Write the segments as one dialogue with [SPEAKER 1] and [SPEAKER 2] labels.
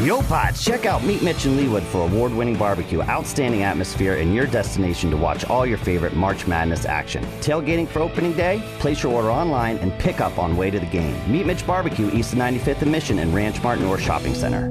[SPEAKER 1] Yo, Pods, check out Meet Mitch in Leawood for award-winning barbecue, outstanding atmosphere, and your destination to watch all your favorite March Madness action. Tailgating for opening day? Place your order online and pick up on way to the game. Meet Mitch Barbecue, east of 95th and Mission and Ranch Mart North Shopping Center.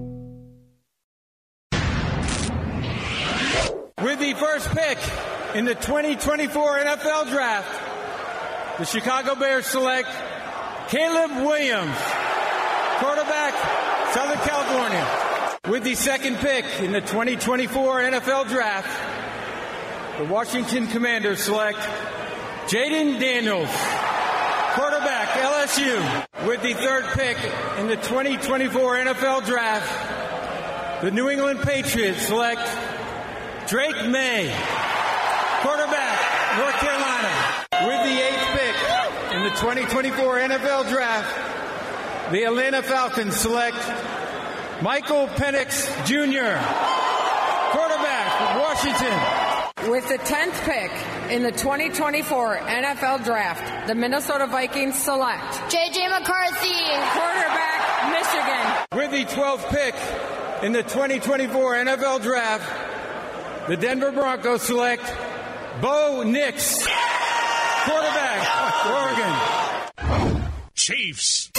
[SPEAKER 2] With the first pick in the 2024 NFL Draft, the Chicago Bears select Caleb Williams, quarterback, Southern California. With the second pick in the 2024 NFL Draft, the Washington Commanders select Jaden Daniels, quarterback, LSU. With the third pick in the 2024 NFL Draft, the New England Patriots select Drake May, quarterback, North Carolina. With the eighth pick in the 2024 NFL Draft, the Atlanta Falcons select Michael Penix Jr., quarterback, Washington.
[SPEAKER 3] With the 10th pick in the 2024 NFL Draft, the Minnesota Vikings select
[SPEAKER 4] J.J. McCarthy,
[SPEAKER 3] quarterback, Michigan.
[SPEAKER 2] With the 12th pick in the 2024 NFL Draft, the Denver Broncos select Bo Nix, quarterback, Oregon.
[SPEAKER 5] Chiefs.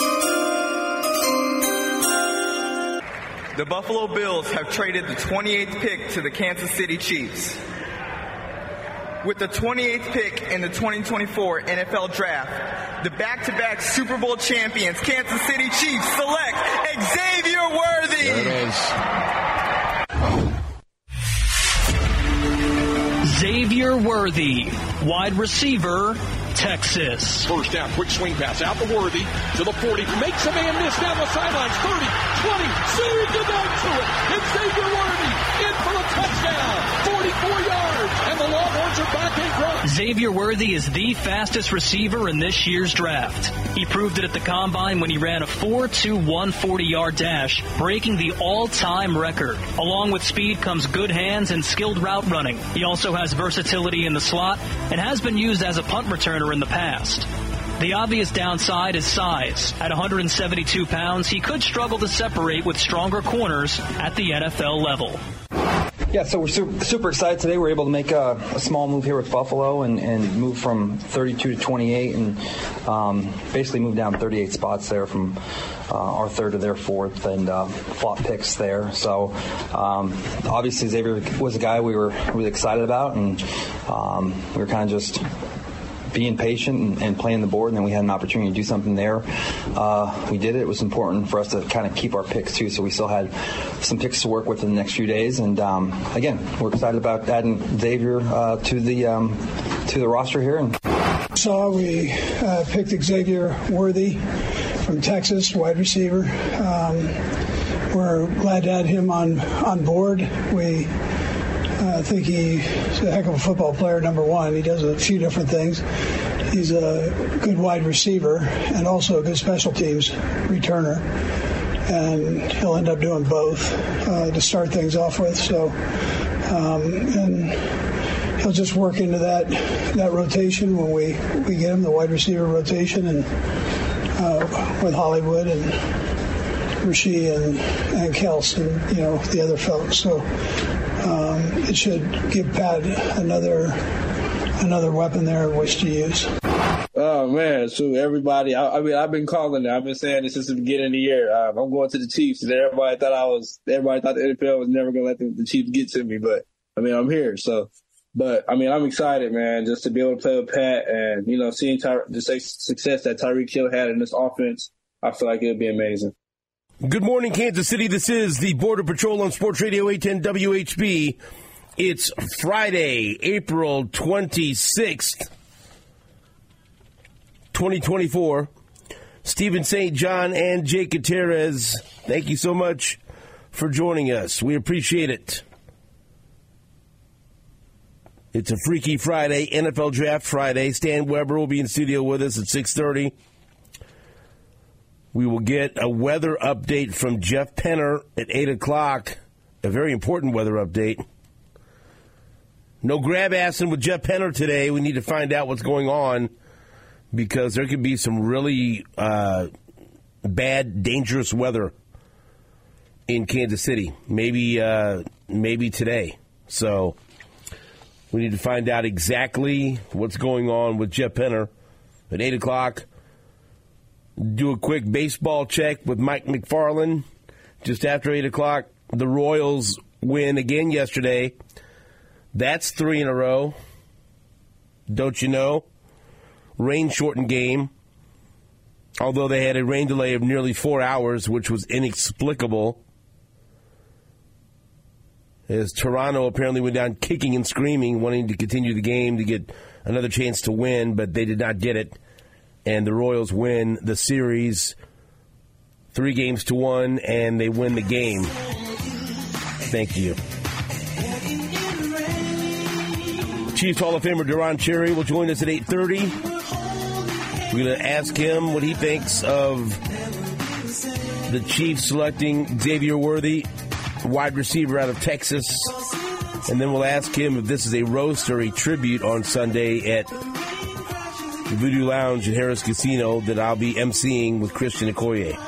[SPEAKER 6] The Buffalo Bills have traded the 28th pick to the Kansas City Chiefs. With the 28th pick in the 2024 NFL Draft, the back-to-back Super Bowl champions, Kansas City Chiefs, select Xavier Worthy.
[SPEAKER 5] There it is.
[SPEAKER 7] Xavier Worthy, wide receiver, Texas.
[SPEAKER 5] First down, quick swing pass out to Worthy to the 40. Makes a man miss down the sidelines. 30, 20, zoomed it down to it. It's Xavier Worthy in for a touchdown. 44 yards, and the Longhorns are back in front.
[SPEAKER 7] Xavier Worthy is the fastest receiver in this year's draft. He proved it at the Combine when he ran a 4.21 40-yard dash, breaking the all-time record. Along with speed comes good hands and skilled route running. He also has versatility in the slot and has been used as a punt returner in the past. The obvious downside is size. At 172 pounds, he could struggle to separate with stronger corners at the NFL level.
[SPEAKER 8] Yeah, so we're super excited today. We're able to make a small move here with Buffalo and move from 32 to 28 and basically move down 38 spots there from our third to their fourth and flop picks there. So obviously Xavier was a guy we were really excited about, and we were kind of just being patient and playing the board, and then we had an opportunity to do something there. We did it. It was important for us to kind of keep our picks, too, so we still had some picks to work with in the next few days. And, again, we're excited about adding Xavier to the roster here.
[SPEAKER 9] So we picked Xavier Worthy from Texas, wide receiver. We're glad to add him on board. We think he's a heck of a football player, number one. He does a few different things. He's a good wide receiver and also a good special teams returner. And he'll end up doing both to start things off with. So, and he'll just work into that rotation when we get him, the wide receiver rotation, and with Hollywood and Rasheed and Kels and, the other folks. So, it should give Pat another weapon there in which to use.
[SPEAKER 10] Oh, man. So everybody, I've been calling it. I've been saying this since the beginning of the year. I'm going to the Chiefs. And everybody thought the NFL was never going to let the Chiefs get to me. But, I'm here. So, but, I'm excited, man, just to be able to play with Pat and, seeing the success that Tyreek Hill had in this offense. I feel like it'll be amazing.
[SPEAKER 11] Good morning, Kansas City. This is the Border Patrol on Sports Radio 810 WHB. It's Friday, April 26th, 2024. Stephen St. John and Jake Gutierrez, thank you so much for joining us. We appreciate it. It's a Freaky Friday, NFL Draft Friday. Stan Weber will be in studio with us at 6:30. We will get a weather update from Jeff Penner at 8 o'clock, a very important weather update. No grab assing with Jeff Penner today. We need to find out what's going on because there could be some really bad, dangerous weather in Kansas City. Maybe today. So we need to find out exactly what's going on with Jeff Penner at 8 o'clock. Do a quick baseball check with Mike McFarland just after 8 o'clock. The Royals win again yesterday. That's 3 in a row. Don't you know? Rain-shortened game. Although they had a rain delay of nearly 4 hours, which was inexplicable. As Toronto apparently went down kicking and screaming, wanting to continue the game to get another chance to win, but they did not get it. And the Royals win the series 3-1, and they win the game. Thank you. Chiefs Hall of Famer Deron Cherry will join us at 8:30. We're going to ask him what he thinks of the Chiefs selecting Xavier Worthy, wide receiver out of Texas. And then we'll ask him if this is a roast or a tribute on Sunday at the Voodoo Lounge at Harris Casino that I'll be emceeing with Christian Okoye.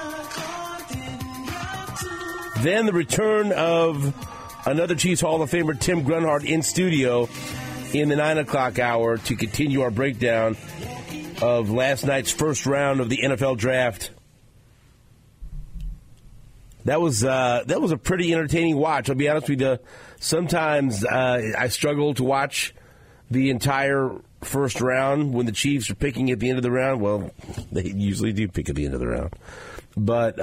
[SPEAKER 11] Then the return of another Chiefs Hall of Famer, Tim Grunhard, in studio in the 9 o'clock hour to continue our breakdown of last night's first round of the NFL Draft. That was a pretty entertaining watch. I'll be honest with you. Sometimes I struggle to watch the entire first round when the Chiefs are picking at the end of the round. Well, they usually do pick at the end of the round. But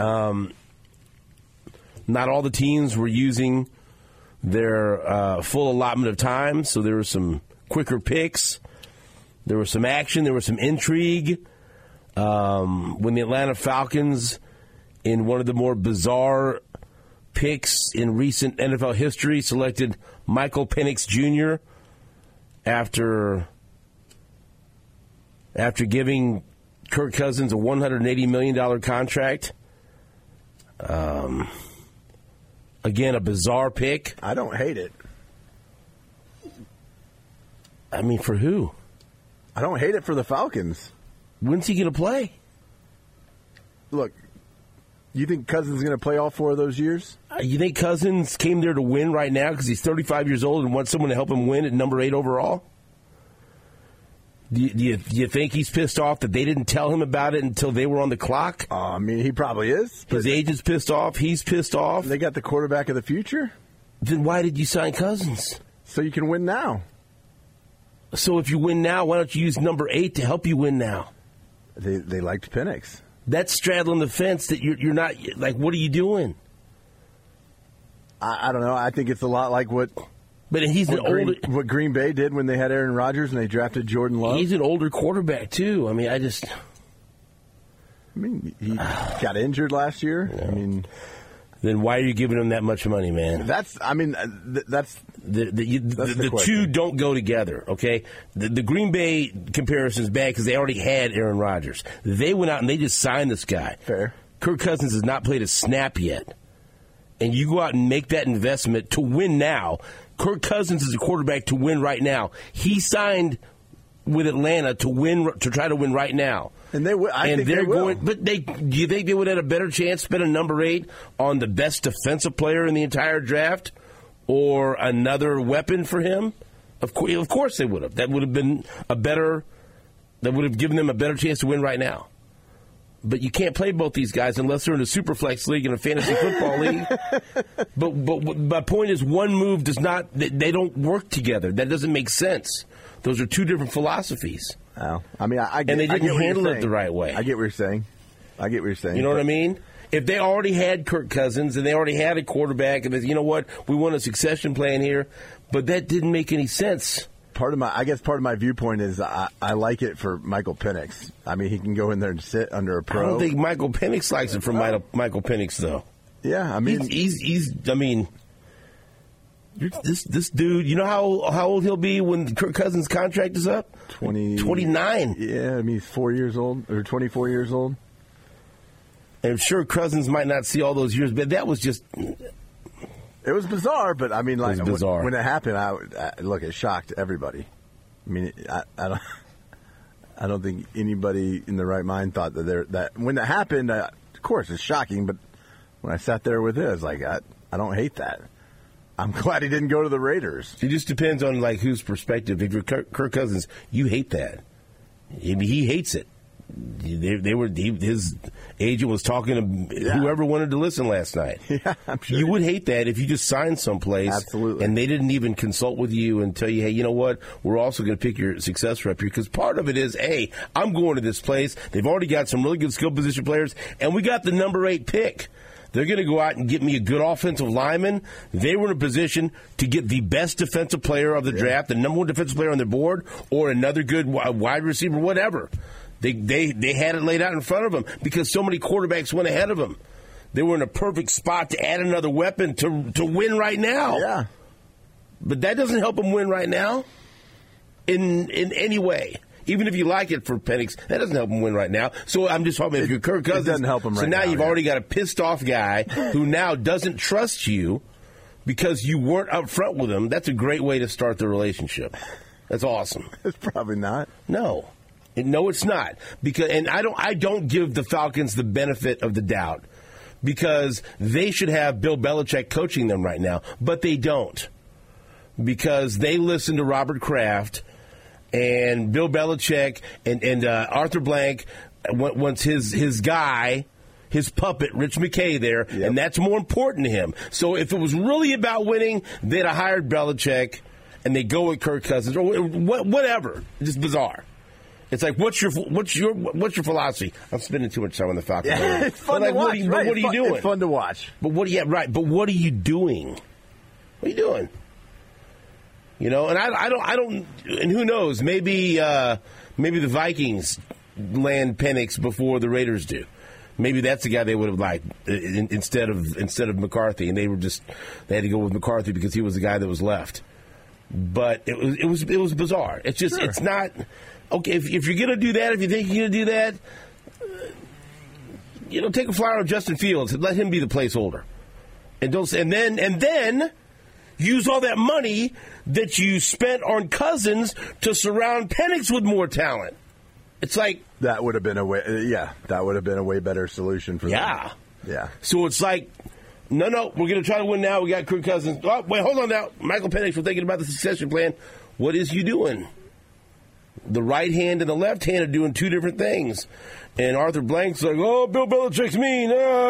[SPEAKER 11] not all the teams were using their full allotment of time, so there were some quicker picks. There was some action. There was some intrigue. When the Atlanta Falcons, in one of the more bizarre picks in recent NFL history, selected Michael Penix Jr. after giving Kirk Cousins a $180 million contract. Again, a bizarre pick.
[SPEAKER 4] I don't hate it.
[SPEAKER 11] I mean, for who?
[SPEAKER 4] I don't hate it for the Falcons.
[SPEAKER 11] When's he going to play?
[SPEAKER 4] Look, you think Cousins is going to play all 4 of those years?
[SPEAKER 11] You think Cousins came there to win right now because he's 35 years old and wants someone to help him win at number 8 overall? Do you think he's pissed off that they didn't tell him about it until they were on the clock?
[SPEAKER 4] I mean, he probably is.
[SPEAKER 11] His agent's pissed off. He's pissed off.
[SPEAKER 4] They got the quarterback of the future.
[SPEAKER 11] Then why did you sign Cousins?
[SPEAKER 4] So you can win now.
[SPEAKER 11] So if you win now, why don't you use number 8 to help you win now?
[SPEAKER 4] They liked Penix.
[SPEAKER 11] That's straddling the fence that you're not, like, what are you doing?
[SPEAKER 4] I don't know. I think it's a lot like what Green Bay did when they had Aaron Rodgers and they drafted Jordan Love.
[SPEAKER 11] He's an older quarterback, too. I
[SPEAKER 4] mean, he got injured last year. Yeah. I mean,
[SPEAKER 11] then why are you giving him that much money, man?
[SPEAKER 4] That's
[SPEAKER 11] the two don't go together, okay? The Green Bay comparison is bad because they already had Aaron Rodgers. They went out and they just signed this guy.
[SPEAKER 4] Fair.
[SPEAKER 11] Kirk Cousins has not played a snap yet. And you go out and make that investment to win now. Kirk Cousins is a quarterback to win right now. He signed with Atlanta to try to win right now.
[SPEAKER 4] And I think they will.
[SPEAKER 11] But do you think they would have had a better chance spending number 8 on the best defensive player in the entire draft or another weapon for him? Of course they would have. That would have been that would have given them a better chance to win right now. But you can't play both these guys unless they're in a Superflex league and a fantasy football league. But my point is, one move does not. They don't work together. That doesn't make sense. Those are two different philosophies.
[SPEAKER 4] Oh, I mean, I get,
[SPEAKER 11] and they didn't handle it the right way.
[SPEAKER 4] I get what you're saying.
[SPEAKER 11] You know what I mean? If they already had Kirk Cousins and they already had a quarterback, and they, you know what, we want a succession plan here, but that didn't make any sense.
[SPEAKER 4] Part of my viewpoint is I like it for Michael Penix. I mean, he can go in there and sit under a pro.
[SPEAKER 11] I don't think Michael Penix likes it for Michael Penix, though.
[SPEAKER 4] Yeah, I mean,
[SPEAKER 11] he's this dude. You know how old he'll be when Kirk Cousins' contract is up? 29.
[SPEAKER 4] Yeah, I mean, he's 4 years old or 24 years old.
[SPEAKER 11] And I'm sure Cousins might not see all those years, but that was just.
[SPEAKER 4] It was bizarre, but I mean, like
[SPEAKER 11] when
[SPEAKER 4] it happened, it shocked everybody. I mean, I don't think anybody in their right mind thought that when that happened. Of course, it's shocking, but When I sat there with it, I was like, I don't hate that. I'm glad he didn't go to the Raiders.
[SPEAKER 11] It just depends on like whose perspective. If you're Kirk Cousins, you hate that. He hates it. His agent was talking to whoever wanted to listen last night.
[SPEAKER 4] Yeah, I'm sure.
[SPEAKER 11] You would hate that if you just signed someplace.
[SPEAKER 4] Absolutely.
[SPEAKER 11] And they didn't even consult with you and tell you, hey, you know what? We're also going to pick your success rep here. Because part of it is, hey, I'm going to this place. They've already got some really good skill position players. And we got the number 8 pick. They're going to go out and get me a good offensive lineman. They were in a position to get the best defensive player of the draft, the number 1 defensive player on their board, or another good wide receiver, whatever. They had it laid out in front of them because so many quarterbacks went ahead of them. They were in a perfect spot to add another weapon to win right now.
[SPEAKER 4] Yeah.
[SPEAKER 11] But that doesn't help them win right now in any way. Even if you like it for Penix, that doesn't help him win right now. So I'm just hoping if you're Kirk Cousins,
[SPEAKER 4] it doesn't help him right now.
[SPEAKER 11] So now you've already got a pissed off guy who now doesn't trust you because you weren't up front with him. That's a great way to start the relationship. That's awesome.
[SPEAKER 4] It's probably not.
[SPEAKER 11] No, it's not. And I don't give the Falcons the benefit of the doubt because they should have Bill Belichick coaching them right now, but they don't because they listen to Robert Kraft. And Bill Belichick and Arthur Blank wants his guy, his puppet, Rich McKay there, and that's more important to him. So if it was really about winning, they'd have hired Belichick, and they go with Kirk Cousins or whatever. It's just bizarre. It's like what's your philosophy? I'm spending too much time on the Falcons.
[SPEAKER 4] Yeah, it's fun to watch.
[SPEAKER 11] What are you doing?
[SPEAKER 4] It's fun to watch.
[SPEAKER 11] But what are you doing? What are you doing? You know, and I don't, and who knows? Maybe the Vikings land Penix before the Raiders do. Maybe that's the guy they would have liked instead of McCarthy, and they had to go with McCarthy because he was the guy that was left. But it was bizarre. It's just It's not okay if you're going to do that. If you think you're going to do that, take a flyer on Justin Fields and let him be the placeholder, and then use all that money that you spent on Cousins to surround Penix with more talent. It's like
[SPEAKER 4] that would have been a way. That would have been a way better solution for them. Yeah.
[SPEAKER 11] So it's like, no, we're going to try to win now. We got Kirk Cousins. Oh, wait, hold on now. Michael Penix, we're thinking about the succession plan. What is you doing? The right hand and the left hand are doing two different things. And Arthur Blank's like, oh, Bill Belichick's mean.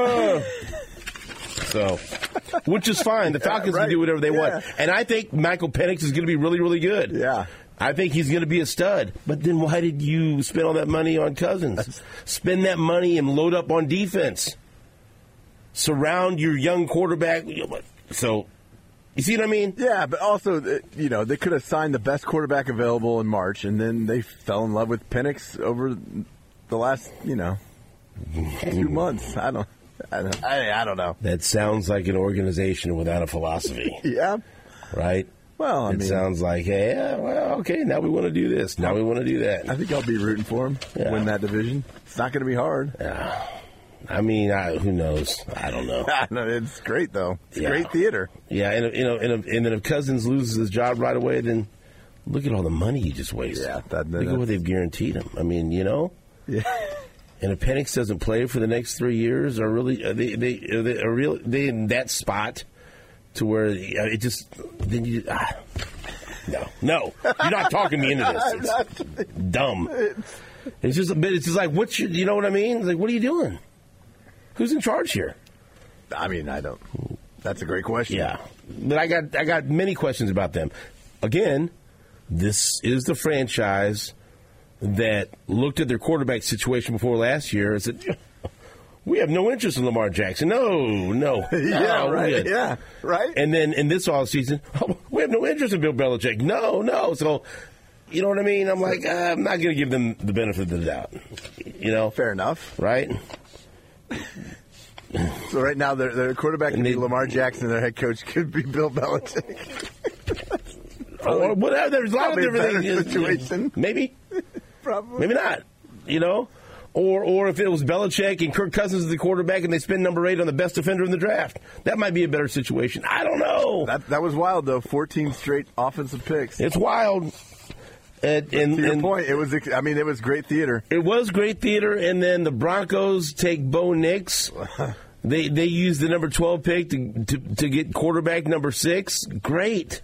[SPEAKER 11] So, which is fine. The Falcons can do whatever they want. And I think Michael Penix is going to be really, really good.
[SPEAKER 4] Yeah.
[SPEAKER 11] I think he's going to be a stud. But then why did you spend all that money on Cousins? Spend that money and load up on defense. Surround your young quarterback. So, you see what I mean?
[SPEAKER 4] Yeah, but also, they could have signed the best quarterback available in March, and then they fell in love with Penix over the last, 2 months. I don't know.
[SPEAKER 11] That sounds like an organization without a philosophy.
[SPEAKER 4] Yeah.
[SPEAKER 11] Right?
[SPEAKER 4] Well,
[SPEAKER 11] it sounds like, okay, now we want to do this. Now we want to do that.
[SPEAKER 4] I think I'll be rooting for him to win that division. It's not going to be hard.
[SPEAKER 11] Yeah. I mean, who knows? I don't know.
[SPEAKER 4] It's great, though. It's great theater.
[SPEAKER 11] Yeah, and then if Cousins loses his job right away, then look at all the money he just wasted.
[SPEAKER 4] Yeah.
[SPEAKER 11] Look at what they've guaranteed him. I mean,
[SPEAKER 4] Yeah.
[SPEAKER 11] And if Penix doesn't play for the next 3 years, are they in that spot to where it just then you no, you're not talking me into this. It's dumb. It's just like you know what I mean? It's like, what are you doing? Who's in charge here?
[SPEAKER 4] I mean, I don't. That's a great question.
[SPEAKER 11] Yeah, but I got many questions about them. Again, this is the franchise that looked at their quarterback situation before last year and said, we have no interest in Lamar Jackson. No.
[SPEAKER 4] Yeah, right. Yeah, right.
[SPEAKER 11] And then in this offseason, we have no interest in Bill Belichick. No. So, you know what I mean? I'm like, I'm not going to give them the benefit of the doubt.
[SPEAKER 4] Fair enough.
[SPEAKER 11] Right?
[SPEAKER 4] So right now, their quarterback could be Lamar Jackson. Their head coach could be Bill Belichick.
[SPEAKER 11] Or whatever. There's a lot of different things.
[SPEAKER 4] Situation.
[SPEAKER 11] Maybe.
[SPEAKER 4] Probably.
[SPEAKER 11] Maybe not. Or if it was Belichick and Kirk Cousins is the quarterback and they spend number 8 on the best defender in the draft. That might be a better situation. I don't know.
[SPEAKER 4] That was wild, though. 14 straight offensive picks.
[SPEAKER 11] It's wild.
[SPEAKER 4] To your point, it was great theater.
[SPEAKER 11] It was great theater, and then the Broncos take Bo Nix. They used the number 12 pick to get quarterback number 6. Great.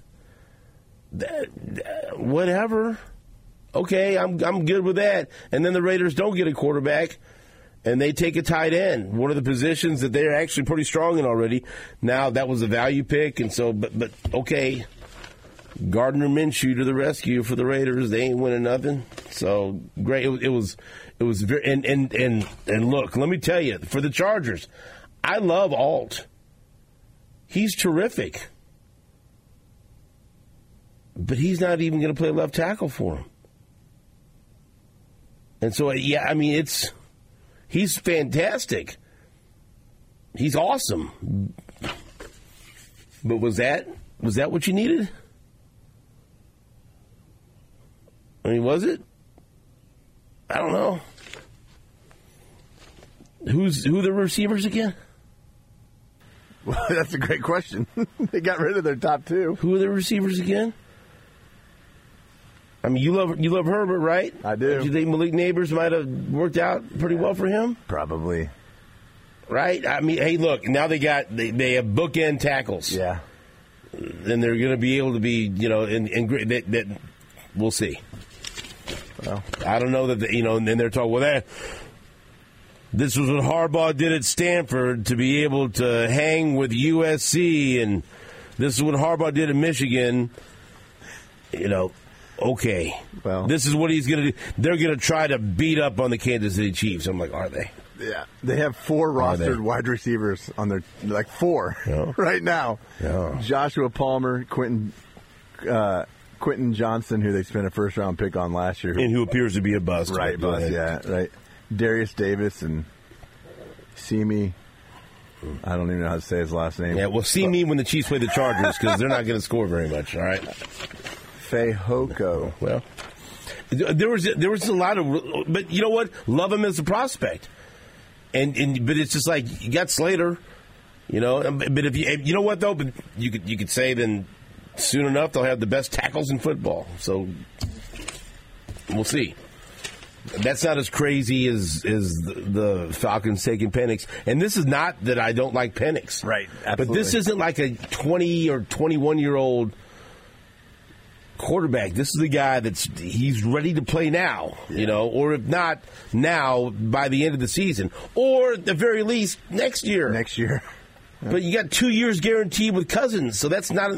[SPEAKER 11] Whatever. Okay, I'm good with that. And then the Raiders don't get a quarterback, and they take a tight end, one of the positions that they're actually pretty strong in already. Now, that was a value pick, and so, but okay, Gardner Minshew to the rescue for the Raiders. They ain't winning nothing. So, great. It was very, and look, let me tell you, for the Chargers, I love Alt. He's terrific. But he's not even going to play left tackle for him. And so, yeah, I mean, he's fantastic. He's awesome. But was that what you needed? I mean, was it? I don't know. Who are the receivers again?
[SPEAKER 4] Well, that's a great question. They got rid of their top 2.
[SPEAKER 11] Who are the receivers again? I mean, you love Herbert, right?
[SPEAKER 4] I do.
[SPEAKER 11] Do you think Malik Neighbors might have worked out pretty well for him?
[SPEAKER 4] Probably.
[SPEAKER 11] Right? I mean, hey, look, now they have bookend tackles.
[SPEAKER 4] Yeah.
[SPEAKER 11] And they're going to be able to be, that we'll see.
[SPEAKER 4] Well,
[SPEAKER 11] I don't know that, and then they're talking, this was what Harbaugh did at Stanford to be able to hang with USC, and this is what Harbaugh did at Michigan. Okay. Well, this is what he's going to do. They're going to try to beat up on the Kansas City Chiefs. I'm like, are they?
[SPEAKER 4] Yeah. They have 4 rostered wide receivers on their, 4 right now.
[SPEAKER 11] Yeah.
[SPEAKER 4] Joshua Palmer, Quentin Johnson, who they spent a first-round pick on last year.
[SPEAKER 11] And who appears to be a bust.
[SPEAKER 4] Right, bust, yeah, right. Darius Davis and Simi. I don't even know how to say his last name.
[SPEAKER 11] Yeah, well, see me when the Chiefs play the Chargers because they're not going to score very much, all right?
[SPEAKER 4] Fehoko.
[SPEAKER 11] Well, there was a lot of, but you know what? Love him as a prospect, but it's just like you got Slater, But if you know what though, but you could say then soon enough they'll have the best tackles in football. So we'll see. That's not as crazy as the Falcons taking Penix. And this is not that I don't like Penix.
[SPEAKER 4] Right, absolutely.
[SPEAKER 11] But this isn't like a 20 or 21-year-old quarterback. This is the guy he's ready to play now, or if not now, by the end of the season. Or at the very least, next year.
[SPEAKER 4] Next year.
[SPEAKER 11] But you got 2 years guaranteed with Cousins, so that's not,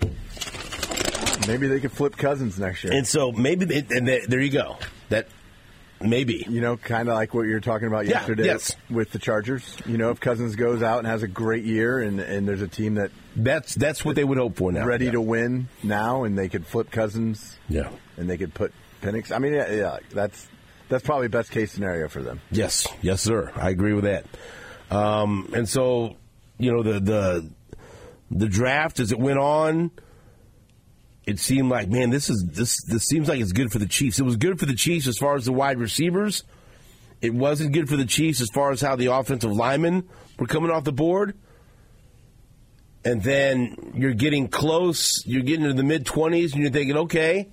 [SPEAKER 4] Maybe they could flip Cousins next year.
[SPEAKER 11] And so maybe, there you go. That maybe.
[SPEAKER 4] Kind of like what you were talking about yesterday with the Chargers. If Cousins goes out and has a great year and there's a team
[SPEAKER 11] that's what they would hope for now.
[SPEAKER 4] Ready to win now, and they could flip Cousins.
[SPEAKER 11] Yeah.
[SPEAKER 4] And they could put Penix. I mean, yeah, that's probably best case scenario for them.
[SPEAKER 11] Yes, sir. I agree with that. And so, the draft as it went on, it seemed like, man, this seems like it's good for the Chiefs. It was good for the Chiefs as far as the wide receivers. It wasn't good for the Chiefs as far as how the offensive linemen were coming off the board. And then you're getting close. You're getting into the mid-20s, and you're thinking, okay,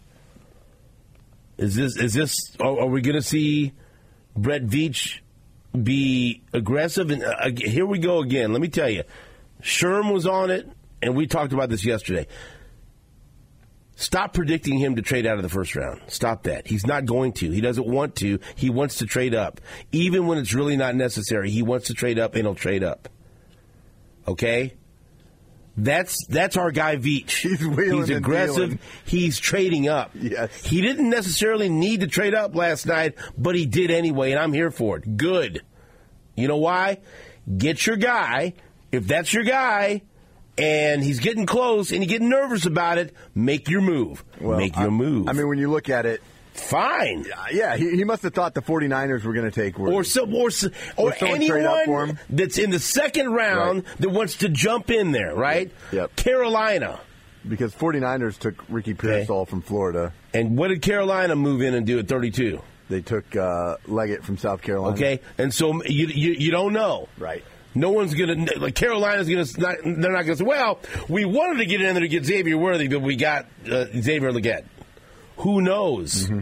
[SPEAKER 11] are we going to see Brett Veach be aggressive? And here we go again. Let me tell you, Sherm was on it, and we talked about this yesterday. Stop predicting him to trade out of the first round. Stop that. He's not going to. He doesn't want to. He wants to trade up. Even when it's really not necessary, he wants to trade up, and he'll trade up. Okay? That's our guy Veach.
[SPEAKER 4] He's
[SPEAKER 11] aggressive. He's trading up.
[SPEAKER 4] Yes.
[SPEAKER 11] He didn't necessarily need to trade up last night, but he did anyway, and I'm here for it. Good. You know why? Get your guy. If that's your guy, and he's getting close, and you're getting nervous about it, make your move. Make your move.
[SPEAKER 4] I mean, when you look at it,
[SPEAKER 11] fine.
[SPEAKER 4] Yeah, he must have thought the 49ers were going to take
[SPEAKER 11] or anyone that's in the second round that wants to jump in there, right?
[SPEAKER 4] Yep.
[SPEAKER 11] Carolina.
[SPEAKER 4] Because 49ers took Ricky Pearsall from Florida.
[SPEAKER 11] And what did Carolina move in and do at 32?
[SPEAKER 4] They took Leggett from South Carolina.
[SPEAKER 11] Okay, and so you don't know.
[SPEAKER 4] Right.
[SPEAKER 11] No one's going to, Carolina's going to, they're not going to say, well, we wanted to get in there to get Xavier Worthy, but we got Xavier Leggett. Who knows?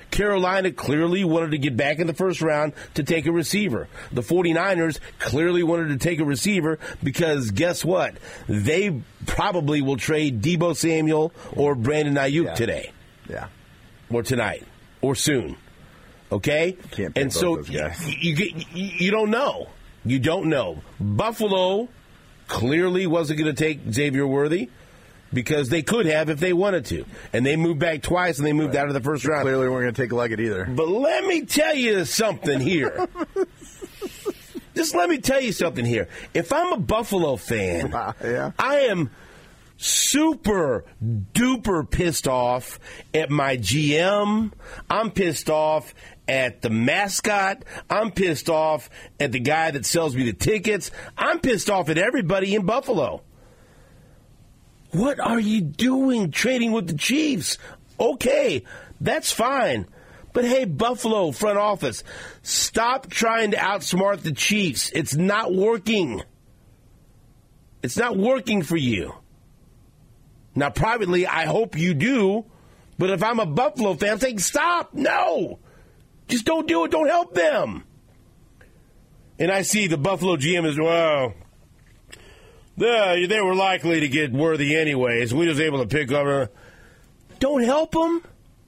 [SPEAKER 11] Carolina clearly wanted to get back in the first round to take a receiver. The 49ers clearly wanted to take a receiver because guess what? They probably will trade Deebo Samuel or Brandon Ayuk today.
[SPEAKER 4] Yeah.
[SPEAKER 11] Or tonight. Or soon. Okay?
[SPEAKER 4] Can't pick
[SPEAKER 11] and so
[SPEAKER 4] both those guys.
[SPEAKER 11] you don't know. You don't know. Buffalo clearly wasn't going to take Xavier Worthy because they could have if they wanted to. And they moved back twice and they moved out of the first round.
[SPEAKER 4] Clearly weren't going to take Leggett either.
[SPEAKER 11] But let me tell you something here. Just let me tell you something here. If I'm a Buffalo fan, I am super duper pissed off at my GM. I'm pissed off at the mascot. I'm pissed off at the guy that sells me the tickets. I'm pissed off at everybody in Buffalo. What are you doing trading with the Chiefs? Okay, that's fine. But hey, Buffalo front office, stop trying to outsmart the Chiefs. It's not working. It's not working for you. Now, privately, I hope you do. But if I'm a Buffalo fan, I'm saying, stop. No. Just don't do it. Don't help them. And I see the Buffalo GM as, well, they were likely to get Worthy anyways. We was able to pick up. Don't help them.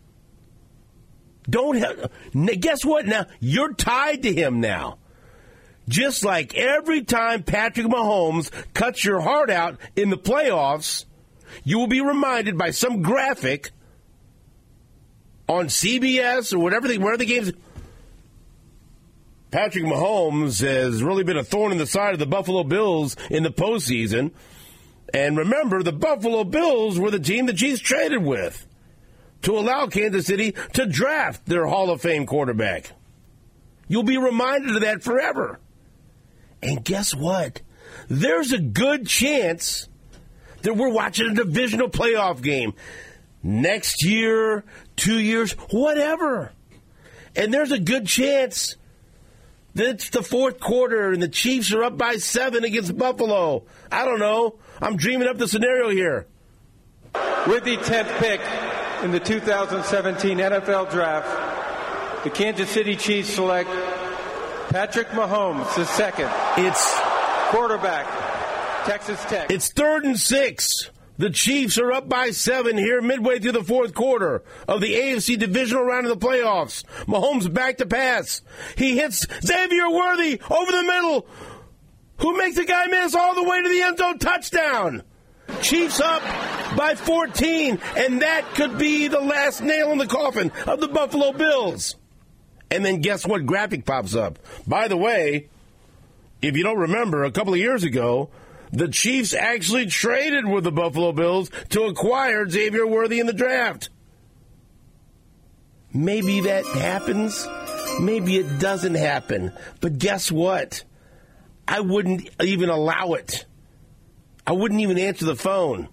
[SPEAKER 11] Don't help. Guess what? Now, you're tied to him now. Just like every time Patrick Mahomes cuts your heart out in the playoffs, you will be reminded by some graphic on CBS or whatever the games. Patrick Mahomes has really been a thorn in the side of the Buffalo Bills in the postseason. And remember, the Buffalo Bills were the team the Chiefs traded with to allow Kansas City to draft their Hall of Fame quarterback. You'll be reminded of that forever. And guess what? There's a good chance that we're watching a divisional playoff game next year, 2 years, whatever. And there's a good chance that it's the fourth quarter and the Chiefs are up by 7 against Buffalo. I don't know. I'm dreaming up the scenario here.
[SPEAKER 2] With the 10th pick in the 2017 NFL Draft, the Kansas City Chiefs select Patrick Mahomes, the second.
[SPEAKER 11] It's
[SPEAKER 2] quarterback, Texas Tech.
[SPEAKER 11] It's 3rd and 6. The Chiefs are up by 7 here midway through the fourth quarter of the AFC divisional round of the playoffs. Mahomes back to pass. He hits Xavier Worthy over the middle, who makes the guy miss all the way to the end zone. Touchdown. Chiefs up by 14, and that could be the last nail in the coffin of the Buffalo Bills. And then guess what graphic pops up? By the way, if you don't remember, a couple of years ago, the Chiefs actually traded with the Buffalo Bills to acquire Xavier Worthy in the draft. Maybe that happens. Maybe it doesn't happen. But guess what? I wouldn't even allow it. I wouldn't even answer the phone.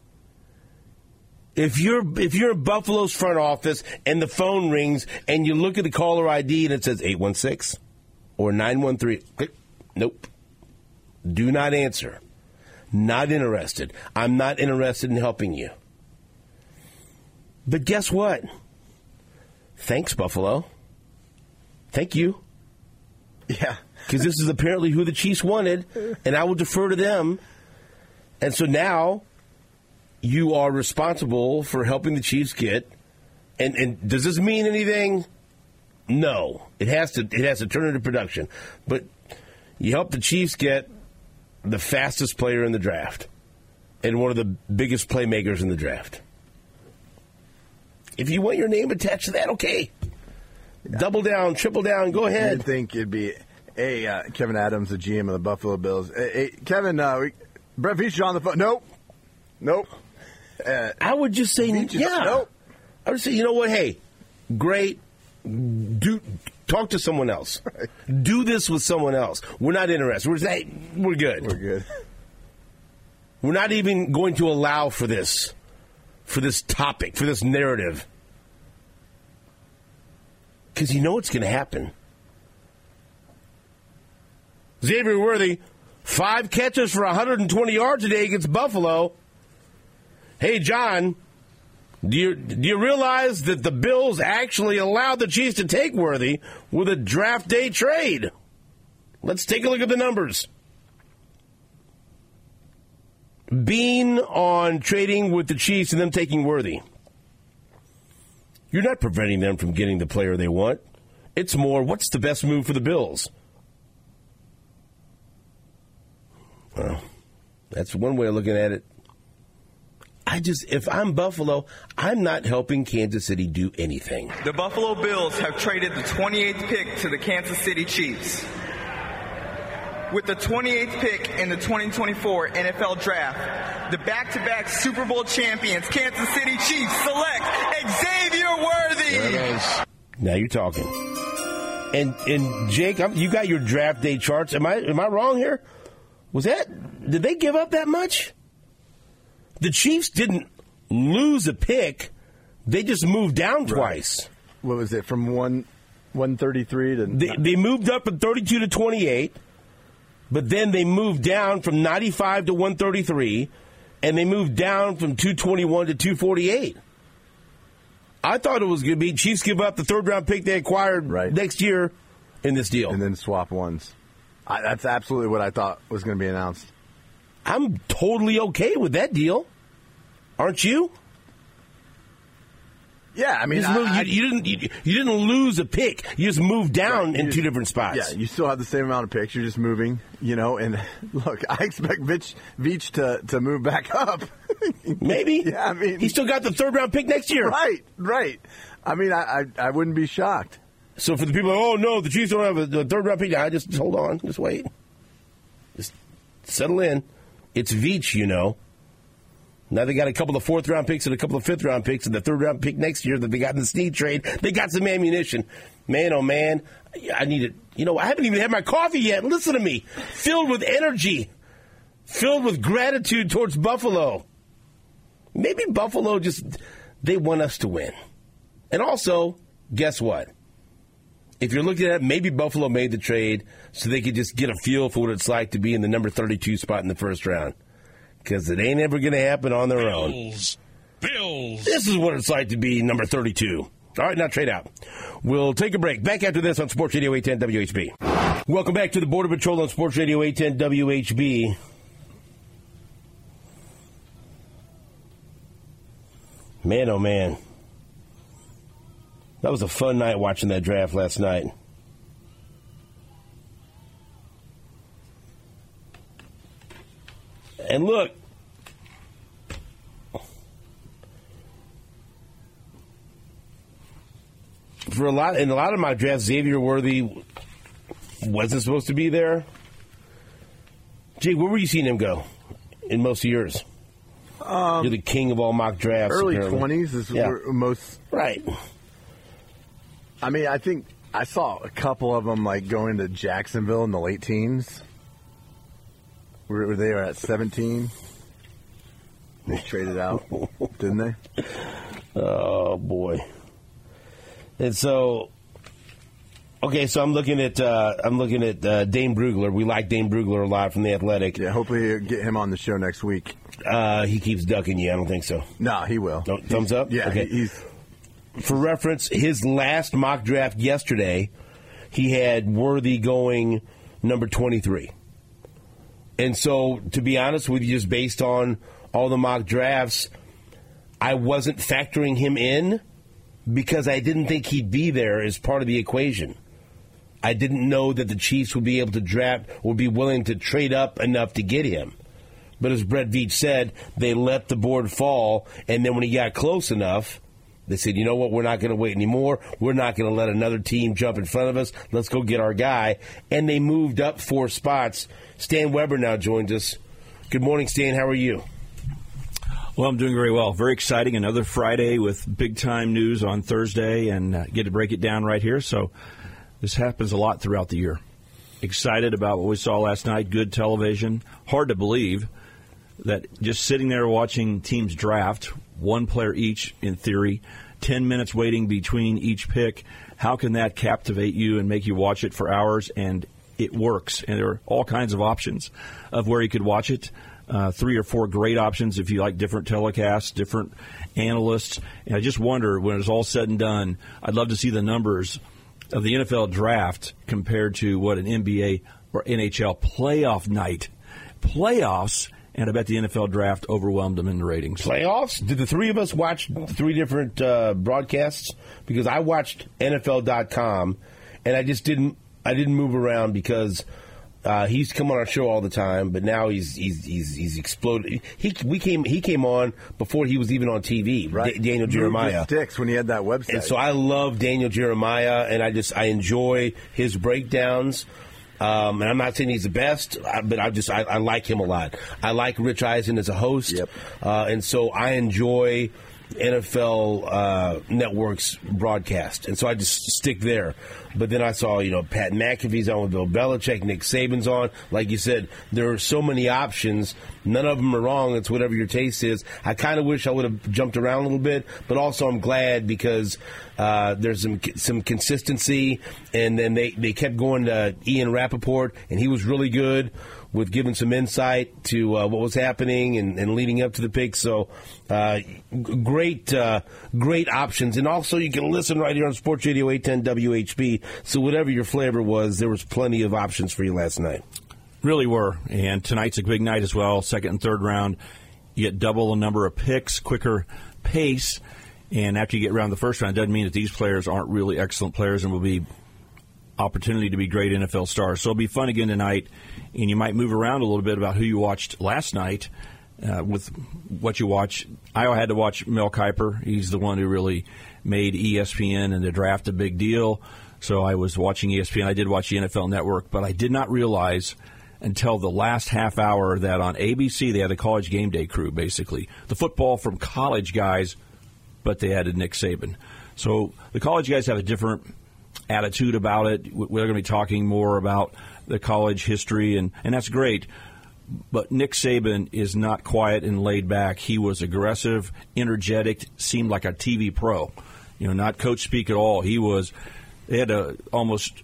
[SPEAKER 11] If you're in Buffalo's front office and the phone rings and you look at the caller ID and it says 816 or 913, nope. Do not answer. Not interested. I'm not interested in helping you. But guess what? Thanks, Buffalo. Thank you.
[SPEAKER 4] Yeah.
[SPEAKER 11] Because this is apparently who the Chiefs wanted, and I will defer to them. And so now you are responsible for helping the Chiefs get. And does this mean anything? No. It has to turn into production. But you help the Chiefs get the fastest player in the draft and one of the biggest playmakers in the draft. If you want your name attached to that, okay. Yeah. Double down, triple down, go ahead.
[SPEAKER 4] You'd think it'd be, Kevin Adams, the GM of the Buffalo Bills. Hey, Kevin, Brett Veach on the phone. Nope.
[SPEAKER 11] I would just say,
[SPEAKER 4] Nope.
[SPEAKER 11] I would say, you know what? Hey, great. Talk to someone else. Right. Do this with someone else. We're not interested. We're good.
[SPEAKER 4] We're good.
[SPEAKER 11] We're not even going to allow for this topic, for this narrative. Because you know what's going to happen. Xavier Worthy, 5 catches for 120 yards today against Buffalo. Hey, John, Do you realize that the Bills actually allowed the Chiefs to take Worthy with a draft day trade? Let's take a look at the numbers. Being on trading with the Chiefs and them taking Worthy, you're not preventing them from getting the player they want. It's more, what's the best move for the Bills? Well, that's one way of looking at it. If I'm Buffalo, I'm not helping Kansas City do anything.
[SPEAKER 6] The Buffalo Bills have traded the 28th pick to the Kansas City Chiefs. With the 28th pick in the 2024 NFL Draft, the back-to-back Super Bowl champions, Kansas City Chiefs, select Xavier Worthy.
[SPEAKER 11] There it is. Now you're talking. And Jake, you got your draft day charts. Am I wrong here? Did they give up that much? The Chiefs didn't lose a pick. They just moved down twice.
[SPEAKER 4] What was it, from 133 to...
[SPEAKER 11] They moved up from 32 to 28, but then they moved down from 95 to 133, and they moved down from 221 to 248. I thought it was going to be Chiefs give up the third-round pick they acquired next year in this deal.
[SPEAKER 4] And then swap ones. That's absolutely what I thought was going to be announced.
[SPEAKER 11] I'm totally okay with that deal. Aren't you?
[SPEAKER 4] Yeah, I mean,
[SPEAKER 11] you didn't lose a pick. You just moved down in two different spots.
[SPEAKER 4] Yeah, you still have the same amount of picks. You're just moving, And look, I expect Veach to move back up.
[SPEAKER 11] Maybe.
[SPEAKER 4] Yeah, I mean,
[SPEAKER 11] he still got the third-round pick next year.
[SPEAKER 4] Right. I mean, I wouldn't be shocked.
[SPEAKER 11] So for the people, oh no, the Chiefs don't have a third-round pick. Just hold on, just wait, just settle in. It's Veach, Now they got a couple of fourth-round picks and a couple of fifth-round picks and the third-round pick next year that they got in the Snead trade. They got some ammunition. Man, oh, man, I need it. I haven't even had my coffee yet. Listen to me. Filled with energy. Filled with gratitude towards Buffalo. Maybe Buffalo they want us to win. And also, guess what? If you're looking at it, maybe Buffalo made the trade so they could just get a feel for what it's like to be in the number 32 spot in the first round. Because it ain't ever going to happen on their own.
[SPEAKER 12] Bills.
[SPEAKER 11] This is what it's like to be number 32. All right, now trade out. We'll take a break. Back after this on Sports Radio 810 WHB. Welcome back to the Border Patrol on Sports Radio 810 WHB. Man, oh man. That was a fun night watching that draft last night. And look, in a lot of my drafts, Xavier Worthy wasn't supposed to be there. Jake, where were you seeing him go in most of yours? You're the king of all mock drafts.
[SPEAKER 4] Early
[SPEAKER 11] apparently.
[SPEAKER 4] 20s is where most.
[SPEAKER 11] Right.
[SPEAKER 4] I mean, I think I saw a couple of them going to Jacksonville in the late teens. Were they at 17? They traded out, didn't they?
[SPEAKER 11] Oh boy! And so, okay, so I'm looking at Dane Brugler. We like Dane Brugler a lot from the Athletic.
[SPEAKER 4] Yeah, hopefully you'll get him on the show next week.
[SPEAKER 11] He keeps ducking you. I don't think so.
[SPEAKER 4] No, he will.
[SPEAKER 11] No, thumbs up.
[SPEAKER 4] Yeah,
[SPEAKER 11] okay.
[SPEAKER 4] He's.
[SPEAKER 11] For reference, his last mock draft yesterday, he had Worthy going number 23. And so, to be honest with you, just based on all the mock drafts, I wasn't factoring him in because I didn't think he'd be there as part of the equation. I didn't know that the Chiefs would be able to draft, would be willing to trade up enough to get him. But as Brett Veach said, they let the board fall, and then when he got close enough, they said, you know what, we're not going to wait anymore. We're not going to let another team jump in front of us. Let's go get our guy. And they moved up 4 spots. Stan Weber now joins us. Good morning, Stan. How are you?
[SPEAKER 13] Well, I'm doing very well. Very exciting. Another Friday with big-time news on Thursday and get to break it down right here. So this happens a lot throughout the year. Excited about what we saw last night. Good television. Hard to believe that just sitting there watching teams draft, one player each, in theory, 10 minutes waiting between each pick. How can that captivate you and make you watch it for hours? And it works. And there are all kinds of options of where you could watch it. 3 or 4 great options if you like different telecasts, different analysts. And I just wonder, when it's all said and done, I'd love to see the numbers of the NFL draft compared to what an NBA or NHL playoffs, and I bet the NFL draft overwhelmed them in the ratings.
[SPEAKER 11] Playoffs? Did the three of us watch 3 different broadcasts? Because I watched NFL.com, and I didn't move around because he's come on our show all the time, but now he's exploded. He came on before he was even on TV.
[SPEAKER 4] Right.
[SPEAKER 11] Daniel Jeremiah.
[SPEAKER 4] Sticks when he had that website.
[SPEAKER 11] And so I love Daniel Jeremiah, and I enjoy his breakdowns. And I'm not saying he's the best, but I like him a lot. I like Rich Eisen as a host, and so I enjoy NFL Network's broadcast, and so I just stick there. But then I saw, Pat McAfee's on with Bill Belichick, Nick Saban's on. Like you said, there are so many options. None of them are wrong. It's whatever your taste is. I kind of wish I would have jumped around a little bit, but also I'm glad because there's some consistency. And then they kept going to Ian Rappaport, and he was really good with giving some insight to what was happening and leading up to the pick. So great options. And also you can listen right here on Sports Radio 810 WHB. So whatever your flavor was, there was plenty of options for you last night.
[SPEAKER 13] Really were. And tonight's a big night as well. Second and third round, you get double the number of picks, quicker pace. And after you get around the first round, it doesn't mean that these players aren't really excellent players and will be opportunity to be great NFL stars. So it'll be fun again tonight, and you might move around a little bit about who you watched last night with what you watch. I had to watch Mel Kiper. He's the one who really made ESPN and the draft a big deal. So I was watching ESPN. I did watch the NFL Network, but I did not realize until the last half hour that on ABC they had the College Game Day crew, basically. The football from college guys, but they added Nick Saban. So the college guys have a different attitude about it. We're going to be talking more about the college history, and that's great. But Nick Saban is not quiet and laid back. He was aggressive, energetic, seemed like a TV pro. Not coach speak at all. They had to almost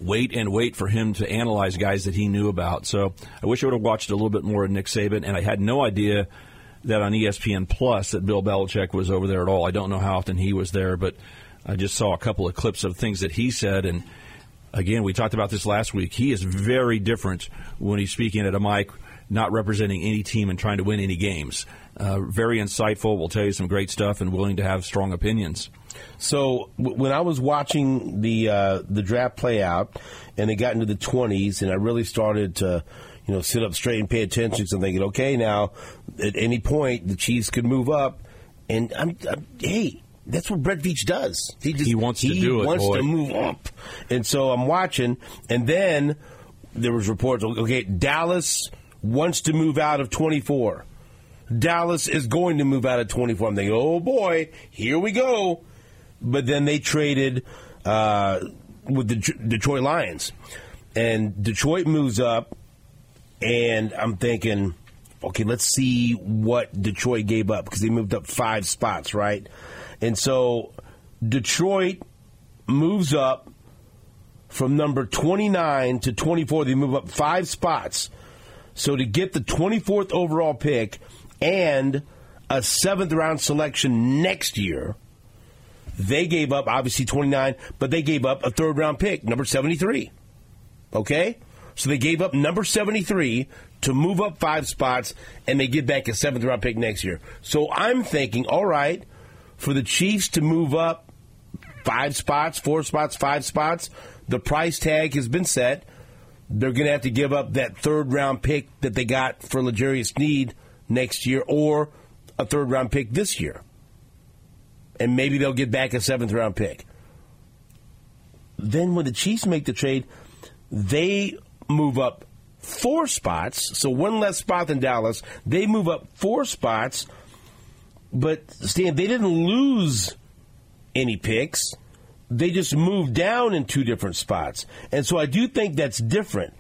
[SPEAKER 13] wait for him to analyze guys that he knew about. So I wish I would have watched a little bit more of Nick Saban, and I had no idea that on ESPN Plus that Bill Belichick was over there at all. I don't know how often he was there, but I just saw a couple of clips of things that he said, and again, we talked about this last week. He is very different when he's speaking at a mic, not representing any team and trying to win any games. Very insightful, will tell you some great stuff, and willing to have strong opinions.
[SPEAKER 11] So when I was watching the draft play out, and it got into the 20s, and I really started to sit up straight and pay attention, so I'm thinking, okay, now at any point the Chiefs could move up, and hey. That's what Brett Veach does.
[SPEAKER 13] He wants to do it.
[SPEAKER 11] He wants to move up. And so I'm watching, and then there was reports, okay, Dallas wants to move out of 24. Dallas is going to move out of 24. I'm thinking, oh, boy, here we go. But then they traded with the Detroit Lions. And Detroit moves up, and I'm thinking, okay, let's see what Detroit gave up, because they moved up 5 spots, right? And so Detroit moves up from number 29 to 24. They move up 5 spots. So to get the 24th overall pick and a 7th-round selection next year, they gave up, obviously, 29, but they gave up a 3rd-round pick, number 73. Okay? So they gave up number 73 to move up 5 spots, and they get back a 7th-round pick next year. So I'm thinking, all right, for the Chiefs to move up 5 spots, 4 spots, 5 spots, the price tag has been set. They're going to have to give up that 3rd-round pick that they got for L'Jarius Sneed next year, or a 3rd-round pick this year. And maybe they'll get back a 7th-round pick. Then when the Chiefs make the trade, they move up 4 spots, so 1 less spot than Dallas. They move up 4 spots. But, Stan, they didn't lose any picks. They just moved down in 2 different spots. And so I do think that's different.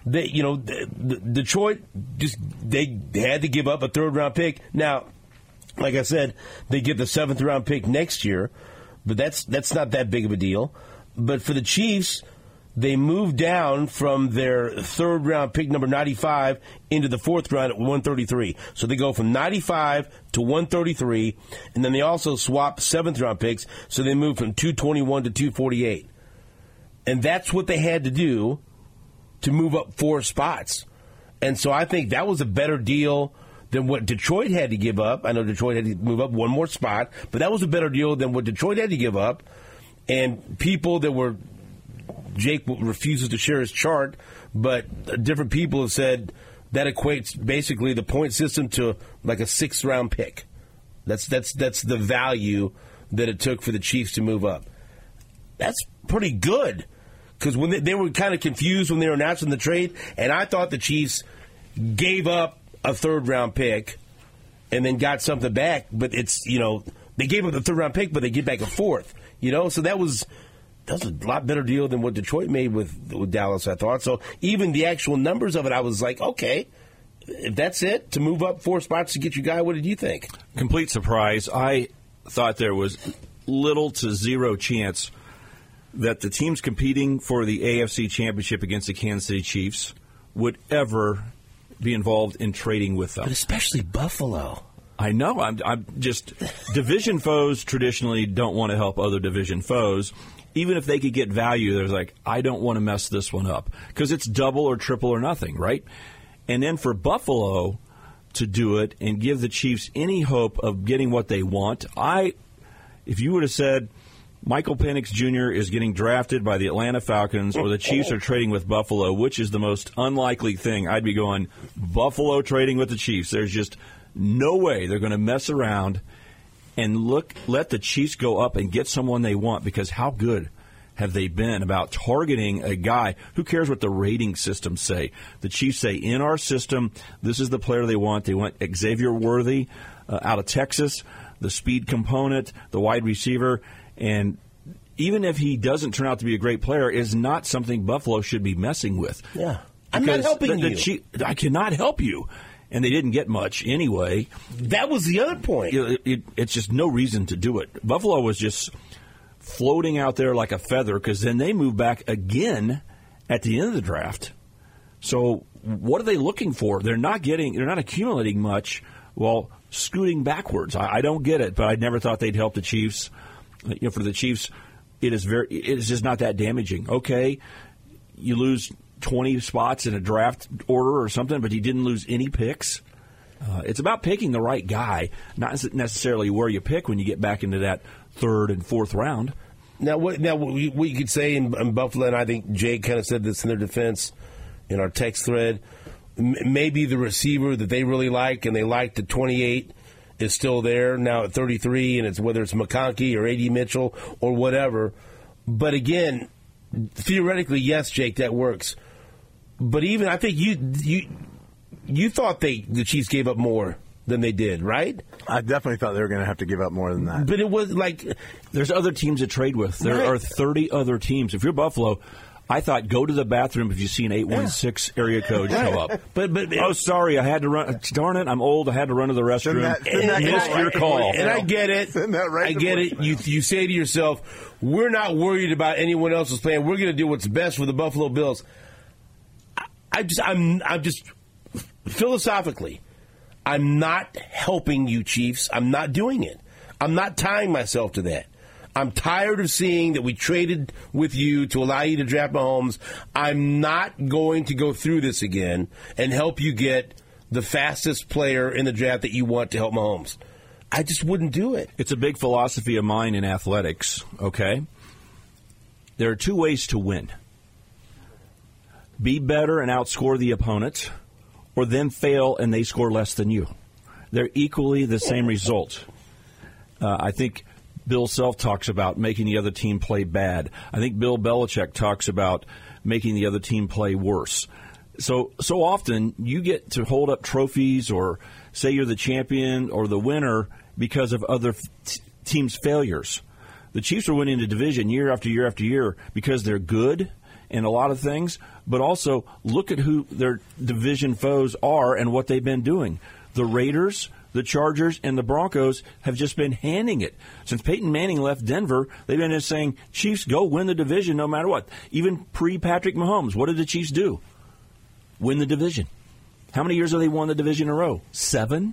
[SPEAKER 11] Detroit, they had to give up a 3rd-round pick. Now, like I said, they get the 7th-round pick next year, but that's not that big of a deal. But for the Chiefs, they moved down from their third-round pick, number 95, into the fourth round at 133. So they go from 95 to 133, and then they also swap seventh-round picks, so they move from 221 to 248. And that's what they had to do to move up 4 spots. And so I think that was a better deal than what Detroit had to give up. I know Detroit had to move up 1 more spot, but that was a better deal than what Detroit had to give up. And people that were... Jake refuses to share his chart, but different people have said that equates basically the point system to like a 6th-round pick. That's the value that it took for the Chiefs to move up. That's pretty good, because when they were kind of confused when they were announcing the trade, and I thought the Chiefs gave up a 3rd-round pick and then got something back, but it's, they gave up the 3rd-round pick, but they get back a 4th, so that was a lot better deal than what Detroit made with Dallas, I thought. So even the actual numbers of it, I was like, okay, if that's it, to move up 4 spots to get your guy, what did you think?
[SPEAKER 13] Complete surprise. I thought there was little to zero chance that the teams competing for the AFC Championship against the Kansas City Chiefs would ever be involved in trading with them.
[SPEAKER 11] But especially Buffalo.
[SPEAKER 13] I know. I'm just division foes traditionally don't want to help other division foes. Even if they could get value, they're like, I don't want to mess this one up because it's double or triple or nothing, right? And then for Buffalo to do it and give the Chiefs any hope of getting what they want, if you would have said Michael Penix Jr. is getting drafted by the Atlanta Falcons or the Chiefs are trading with Buffalo, which is the most unlikely thing, I'd be going Buffalo trading with the Chiefs. There's just no way they're going to mess around and let the Chiefs go up and get someone they want, because how good have they been about targeting a guy? Who cares what the rating systems say? The Chiefs say, in our system, this is the player they want. They want Xavier Worthy out of Texas, the speed component, the wide receiver, and even if he doesn't turn out to be a great player, is not something Buffalo should be messing with.
[SPEAKER 11] Yeah, I'm not helping you.
[SPEAKER 13] I cannot help you. And they didn't get much anyway.
[SPEAKER 11] That was the other point.
[SPEAKER 13] It's just no reason to do it. Buffalo was just floating out there like a feather, because then they moved back again at the end of the draft. So what are they looking for? They're not accumulating much while scooting backwards. I don't get it, but I never thought they'd help the Chiefs. For the Chiefs, it is just not that damaging. Okay, you lose 20 spots in a draft order or something, but he didn't lose any picks. It's about picking the right guy, not necessarily where you pick when you get back into that 3rd and 4th round.
[SPEAKER 11] Now, what you could say in Buffalo, and I think Jake kind of said this in their defense in our text thread, maybe the receiver that they really like and they like at 28 is still there now at 33, and it's whether it's McConkey or A.D. Mitchell or whatever. But again, theoretically, yes, Jake, that works. But even I think you thought the Chiefs gave up more than they did, right?
[SPEAKER 4] I definitely thought they were going to have to give up more than that.
[SPEAKER 11] But it was like
[SPEAKER 13] there's other teams to trade with. There are 30 other teams. If you're Buffalo, I thought go to the bathroom if you see an 816 area code show up.
[SPEAKER 11] But
[SPEAKER 13] oh, sorry, I had to run. Darn it, I'm old. I had to run to the restroom. Missed your call.
[SPEAKER 11] And I get it. I get it. You say to yourself, we're not worried about anyone else's plan. We're going to do what's best for the Buffalo Bills. I'm just philosophically, I'm not helping you, Chiefs. I'm not doing it. I'm not tying myself to that. I'm tired of seeing that we traded with you to allow you to draft Mahomes. I'm not going to go through this again and help you get the fastest player in the draft that you want to help Mahomes. I just wouldn't do it.
[SPEAKER 13] It's a big philosophy of mine in athletics, okay? There are 2 ways to win. Be better and outscore the opponent, or then fail and they score less than you. They're equally the same result. I think Bill Self talks about making the other team play bad. I think Bill Belichick talks about making the other team play worse. So often you get to hold up trophies or say you're the champion or the winner because of other teams' failures. The Chiefs are winning the division year after year after year because they're good in a lot of things, but also look at who their division foes are and what they've been doing. The Raiders the Chargers and the Broncos have just been handing it. Since Peyton Manning left Denver, they've been just saying, Chiefs, go win the division no matter what. Even pre-Patrick Mahomes, what did the Chiefs do? Win the division. How many years have they won the division in a row? 7?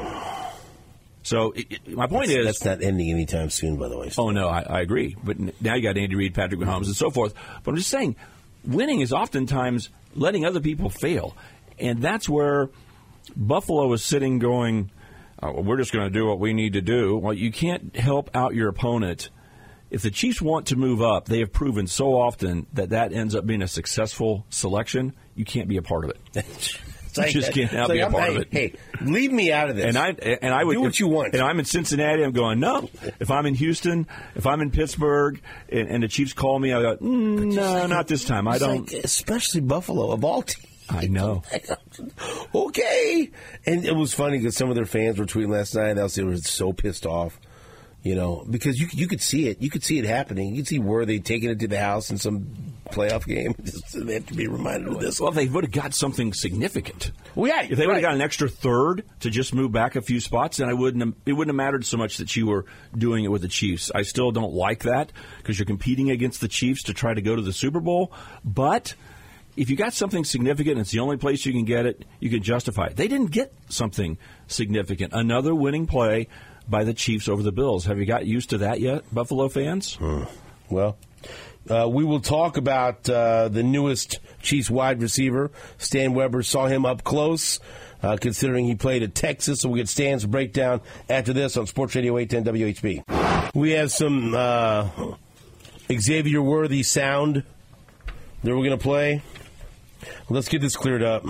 [SPEAKER 13] So my point is...
[SPEAKER 11] That's not ending anytime soon, by the way.
[SPEAKER 13] Oh, no, I agree. But now you got Andy Reid, Patrick Mahomes, and so forth. But I'm just saying, winning is oftentimes letting other people fail. And that's where Buffalo is sitting going, we're just going to do what we need to do. Well, you can't help out your opponent. If the Chiefs want to move up, they have proven so often that ends up being a successful selection. You can't be a part of it. You just can't be a part of it.
[SPEAKER 11] Hey, leave me out of this.
[SPEAKER 13] And I would
[SPEAKER 11] do what you want.
[SPEAKER 13] And I'm in Cincinnati. I'm going, no. If I'm in Houston, if I'm in Pittsburgh, and the Chiefs call me, I go, no, not this time. I don't.
[SPEAKER 11] Especially Buffalo of all teams.
[SPEAKER 13] I know.
[SPEAKER 11] Okay. And it was funny because some of their fans were tweeting last night. They were so pissed off. Because you could see it. You could see it happening. You could see Worthy taking it to the house in some playoff game. They have to be reminded of this.
[SPEAKER 13] Well, they would have got something significant.
[SPEAKER 11] Well, yeah,
[SPEAKER 13] if they would have got an extra third to just move back a few spots, then it wouldn't have mattered so much that you were doing it with the Chiefs. I still don't like that because you're competing against the Chiefs to try to go to the Super Bowl. But if you got something significant and it's the only place you can get it, you can justify it. They didn't get something significant. Another winning play by the Chiefs over the Bills. Have you got used to that yet, Buffalo fans?
[SPEAKER 11] Well, we will talk about the newest Chiefs wide receiver. Stan Weber, saw him up close, considering he played at Texas. So we get Stan's breakdown after this on Sports Radio 810 WHB. We have some Xavier Worthy sound that we're going to play. Let's get this cleared up.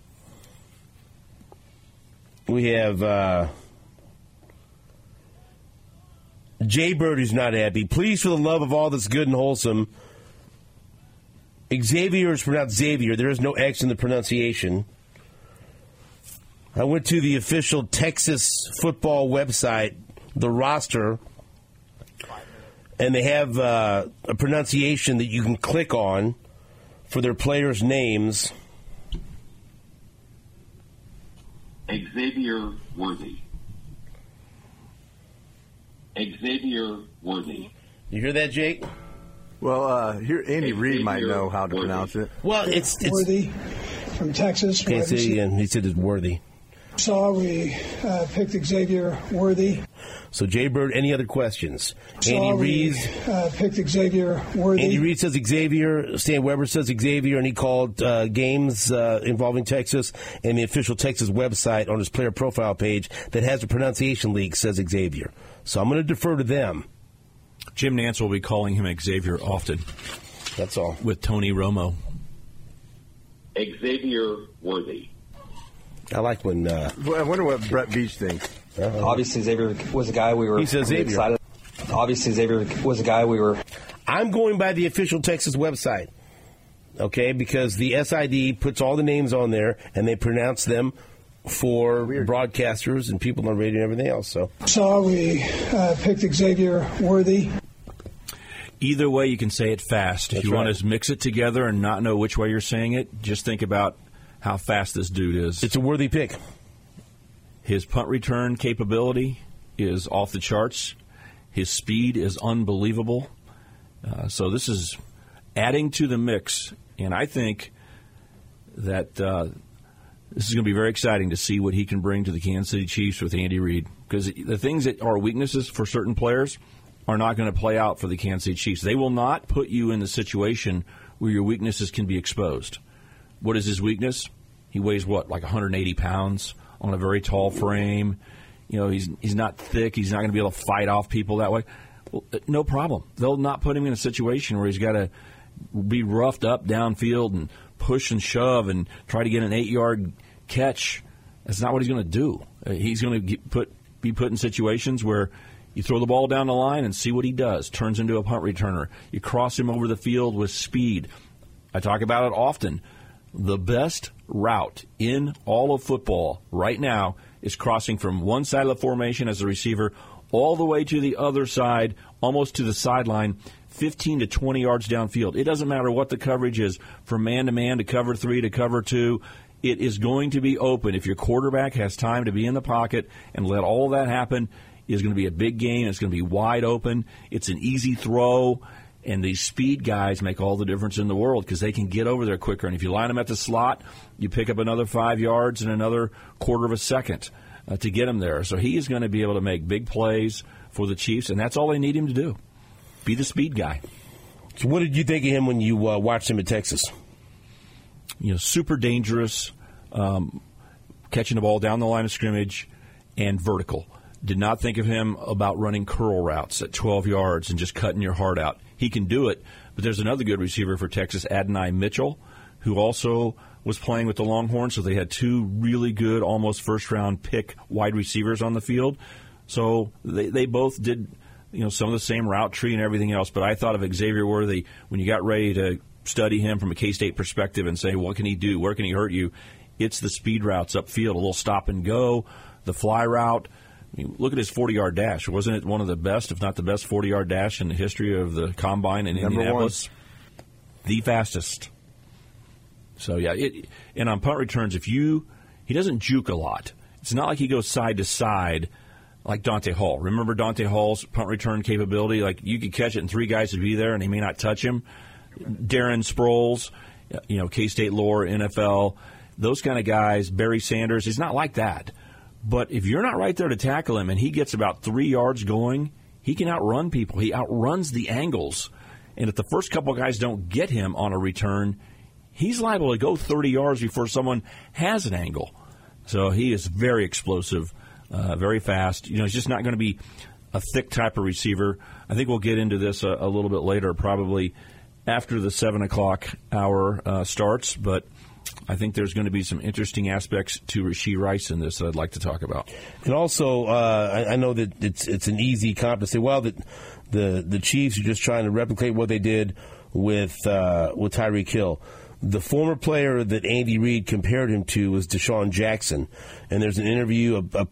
[SPEAKER 11] We have... Jay Bird, who's not happy. Please, for the love of all that's good and wholesome, Xavier is pronounced Xavier. There is no X in the pronunciation. I went to the official Texas football website, the roster, and they have a pronunciation that you can click on for their players' names.
[SPEAKER 14] Xavier Worthy. Xavier Worthy.
[SPEAKER 11] You hear that, Jake?
[SPEAKER 4] Well, here Andy Reid might know how to pronounce it.
[SPEAKER 11] Well, it's
[SPEAKER 9] Worthy from Texas.
[SPEAKER 11] Can't say it again. He said it's Worthy.
[SPEAKER 9] We picked Xavier Worthy.
[SPEAKER 11] So, Jay Bird, any other questions?
[SPEAKER 9] Andy Reid picked Xavier Worthy.
[SPEAKER 11] Andy Reid says Xavier. Stan Weber says Xavier, and he called games involving Texas, and the official Texas website on his player profile page that has a pronunciation leak says Xavier. So I'm going to defer to them.
[SPEAKER 13] Jim Nantz will be calling him Xavier often.
[SPEAKER 11] That's all.
[SPEAKER 13] With Tony Romo.
[SPEAKER 14] Xavier Worthy.
[SPEAKER 11] I like when...
[SPEAKER 4] I wonder what Brett Beach thinks.
[SPEAKER 8] Obviously, Xavier was a guy we were...
[SPEAKER 11] He says Xavier.
[SPEAKER 8] Excited. Obviously, Xavier was a guy we were...
[SPEAKER 11] I'm going by the official Texas website, okay, because the SID puts all the names on there, and they pronounce them for broadcasters and people on radio and everything else. So we
[SPEAKER 9] picked Xavier Worthy.
[SPEAKER 13] Either way, you can say it fast.
[SPEAKER 11] That's
[SPEAKER 13] if you
[SPEAKER 11] right.
[SPEAKER 13] want to mix it together and not know which way you're saying it, just think about how fast this dude is.
[SPEAKER 11] It's a worthy pick.
[SPEAKER 13] His punt return capability is off the charts. His speed is unbelievable. So this is adding to the mix, and I think that this is going to be very exciting to see what he can bring to the Kansas City Chiefs with Andy Reid, because the things that are weaknesses for certain players are not going to play out for the Kansas City Chiefs. They will not put you in the situation where your weaknesses can be exposed. What is his weakness? He weighs, like 180 pounds on a very tall frame. He's not thick. He's not going to be able to fight off people that way. Well, no problem. They'll not put him in a situation where he's got to be roughed up downfield and push and shove and try to get an 8-yard catch. That's not what he's going to do. He's going to be put in situations where you throw the ball down the line and see what he does. Turns into a punt returner. You cross him over the field with speed. I talk about it often. The best route in all of football right now is crossing from one side of the formation as a receiver all the way to the other side, almost to the sideline, 15 to 20 yards downfield. It doesn't matter what the coverage is, from man to man to cover 3 to cover 2. It is going to be open. If your quarterback has time to be in the pocket and let all that happen, it's going to be a big game. It's going to be wide open. It's an easy throw. And these speed guys make all the difference in the world because they can get over there quicker. And if you line them at the slot, you pick up another 5 yards and another quarter of a second to get him there. So he is going to be able to make big plays for the Chiefs, and that's all they need him to do. Be the speed guy.
[SPEAKER 11] So what did you think of him when you watched him at Texas?
[SPEAKER 13] Super dangerous, catching the ball down the line of scrimmage and vertical. Did not think of him about running curl routes at 12 yards and just cutting your heart out. He can do it, but there's another good receiver for Texas, Adonai Mitchell, who also was playing with the Longhorns, so they had two really good, almost first-round pick wide receivers on the field. So they both did some of the same route tree and everything else, but I thought of Xavier Worthy when you got ready to study him from a K-State perspective and say, what can he do? Where can he hurt you? It's the speed routes upfield, a little stop and go, the fly route. Look at his 40-yard dash. Wasn't it one of the best, if not the best 40-yard dash in the history of the Combine in Indianapolis? The fastest. So, yeah, and on punt returns, he doesn't juke a lot. It's not like he goes side to side like Dante Hall. Remember Dante Hall's punt return capability? Like, you could catch it and three guys would be there and they may not touch him. Darren Sproles, K-State lore, NFL, those kind of guys, Barry Sanders, he's not like that. But if you're not right there to tackle him and he gets about 3 yards going, he can outrun people. He outruns the angles. And if the first couple guys don't get him on a return, he's liable to go 30 yards before someone has an angle. So he is very explosive, very fast. He's just not going to be a thick type of receiver. I think we'll get into this a little bit later, probably after the 7 o'clock hour starts. But I think there's going to be some interesting aspects to Rashee Rice in this that I'd like to talk about.
[SPEAKER 11] And also, I know that it's an easy comp to say, well, that the Chiefs are just trying to replicate what they did with Tyreek Hill. The former player that Andy Reid compared him to was Deshaun Jackson, and there's an interview, a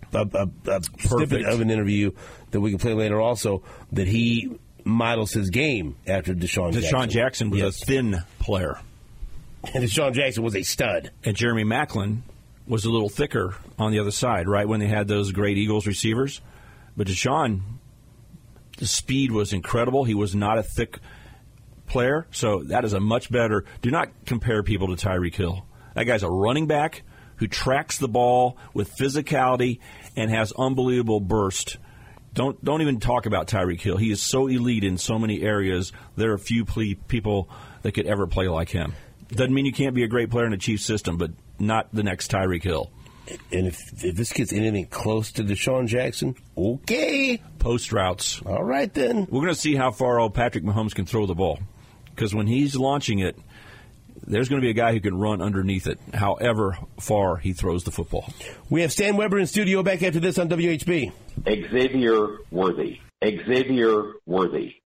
[SPEAKER 11] snippet of an interview that we can play later also, that he models his game after Deshaun Jackson.
[SPEAKER 13] Deshaun Jackson was a thin player.
[SPEAKER 11] And Deshaun Jackson was a stud.
[SPEAKER 13] And Jeremy Maclin was a little thicker on the other side, right, when they had those great Eagles receivers. But Deshaun, the speed was incredible. He was not a thick player, so that is a much better. Do not compare people to Tyreek Hill. That guy's a running back who tracks the ball with physicality and has unbelievable burst. Don't even talk about Tyreek Hill. He is so elite in so many areas. There are few people that could ever play like him. Doesn't mean you can't be a great player in the Chiefs system, but not the next Tyreek Hill.
[SPEAKER 11] And if this gets anything close to Deshaun Jackson, okay.
[SPEAKER 13] Post routes.
[SPEAKER 11] All right, then.
[SPEAKER 13] We're going to see how far old Patrick Mahomes can throw the ball. Because when he's launching it, there's going to be a guy who can run underneath it, however far he throws the football.
[SPEAKER 11] We have Stan Weber in studio back after this on WHB.
[SPEAKER 14] Xavier Worthy. Xavier Worthy.